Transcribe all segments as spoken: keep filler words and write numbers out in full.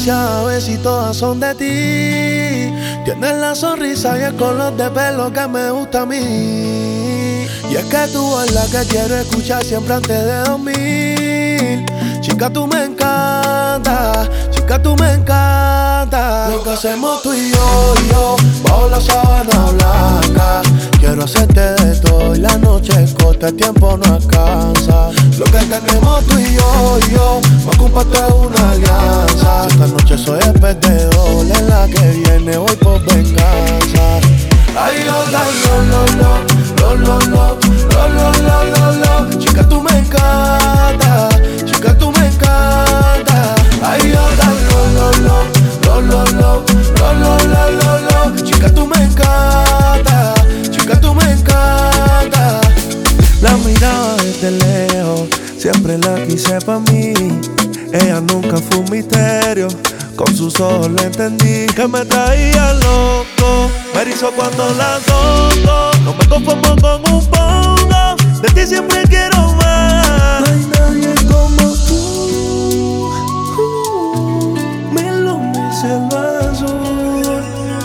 demasiadas veces y todas son de ti. Tienes la sonrisa y el color de pelo que me gusta a mí. Y es que tú es la que quiero escuchar siempre antes de dormir. Chica, tú me encanta, chica, tú me encanta. Lo que hacemos tú y yo, y yo, bajo la sábana blanca. Quiero hacerte de todo y la noche es corta, el tiempo no alcanza. Lo que tenemos tú y yo, y yo, más compartir una alianza. Si esta noche soy el perdedor, en la que viene voy por venganza. Ay, yo, ay, lo, lo, lo, lo, lo, lo, lo, lo, lo, lo, lo. Chica, tú me encanta, chica, tú me encanta. Ay, yo, ay, lo, lo, lo, lo, lo, lo, lo, lo, lo, lo, lo. Chica, tú me encanta, chica, tú me encanta. La miraba desde lejos, siempre la quise pa' mí. Ella nunca fue un misterio, con sus ojos le entendí. Que me traía loco, me erizó cuando la toco. No me conformo con un poco, de ti siempre quiero más. No hay nadie como tú, uh, me lo dice el azul.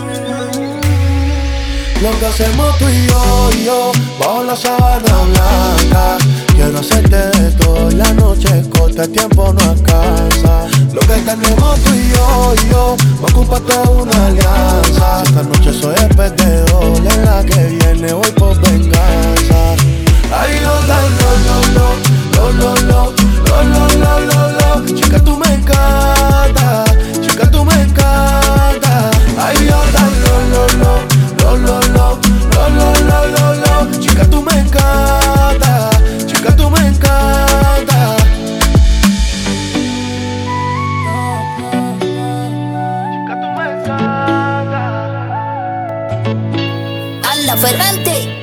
Lo que hacemos tú y yo, y yo, bajo la sábana blanca. Quiero hacerte de todo y la noche es corta, el tiempo no alcanza. Lo que tenemos tú y yo, y yo, va a compartir una alianza. Si esta noche soy el perdedor, en la que viene voy por venganza. Ay, yo, ay, lo, lo, lo, lo, lo, lo, lo, lo, lo, lo. Chica, tú me encanta, chica, tú me encanta. Ay, yo, ay, lo, lo, lo, lo, lo, lo, lo, lo, lo, lo, lo. Chica, tú me encanta, chica, tú me encanta. Chica, tú me encanta. Anda, Ferrante.